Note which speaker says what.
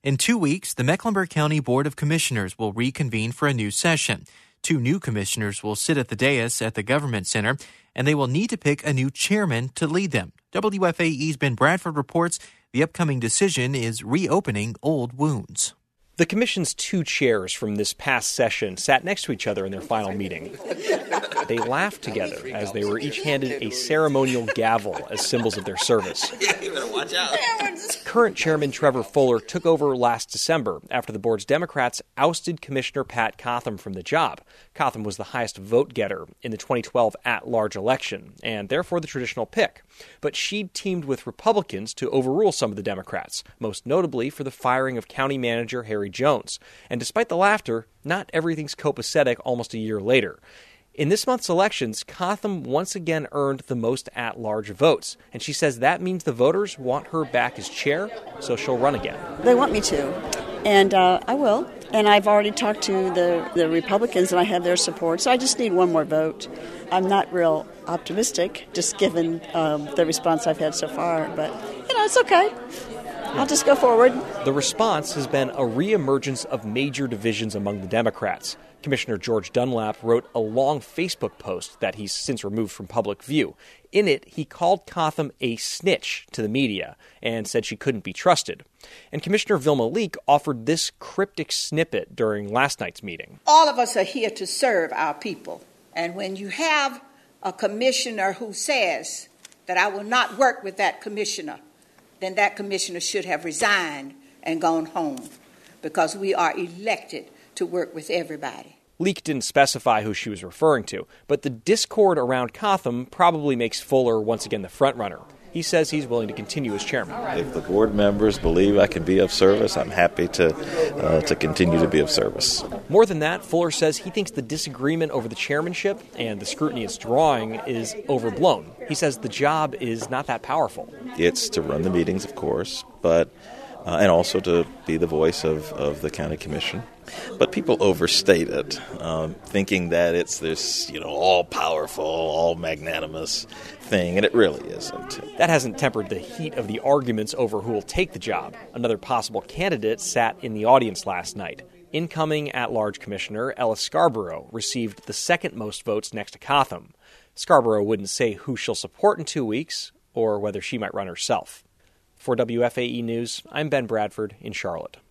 Speaker 1: In 2 weeks, the Mecklenburg County Board of Commissioners will reconvene for a new session. 2 new commissioners will sit at the dais at the Government Center, and they will need to pick a new chairman to lead them. WFAE's Ben Bradford reports the upcoming decision is reopening old wounds.
Speaker 2: The commission's 2 chairs from this past session sat next to each other in their final meeting. They laughed together as they were each handed a ceremonial gavel as symbols of their service.
Speaker 3: You better watch out.
Speaker 2: Current Chairman Trevor Fuller took over last December after the board's Democrats ousted Commissioner Pat Cotham from the job. Cotham was the highest vote getter in the 2012 at-large election, and therefore the traditional pick. But she teamed with Republicans to overrule some of the Democrats, most notably for the firing of County Manager Harry Jones. And despite the laughter, not everything's copacetic almost a year later. In this month's elections, Cotham once again earned the most at-large votes, and she says that means the voters want her back as chair, so she'll run again.
Speaker 4: They want me to, and I will. And I've already talked to the Republicans, and I have their support, so I just need one more vote. I'm not real optimistic, just given the response I've had so far, but, it's okay. I'll just go forward.
Speaker 2: The response has been a reemergence of major divisions among the Democrats. Commissioner George Dunlap wrote a long Facebook post that he's since removed from public view. In it, he called Cotham a snitch to the media and said she couldn't be trusted. And Commissioner Vilma Leak offered this cryptic snippet during last night's meeting.
Speaker 5: All of us are here to serve our people. And when you have a commissioner who says that I will not work with that commissioner, then that commissioner should have resigned and gone home, because we are elected to work with everybody.
Speaker 2: Leak didn't specify who she was referring to, but the discord around Cotham probably makes Fuller once again the frontrunner. He says he's willing to continue as chairman.
Speaker 6: If the board members believe I can be of service, I'm happy to continue to be of service.
Speaker 2: More than that, Fuller says he thinks the disagreement over the chairmanship and the scrutiny it's drawing is overblown. He says the job is not that powerful.
Speaker 6: It's to run the meetings, of course, but and also to be the voice of the county commission. But people overstate it, thinking that it's this, all-powerful, all-magnanimous thing, and it really isn't.
Speaker 2: That hasn't tempered the heat of the arguments over who will take the job. Another possible candidate sat in the audience last night. Incoming at-large Commissioner Ella Scarborough received the second most votes next to Cotham. Scarborough wouldn't say who she'll support in 2 weeks or whether she might run herself. For WFAE News, I'm Ben Bradford in Charlotte.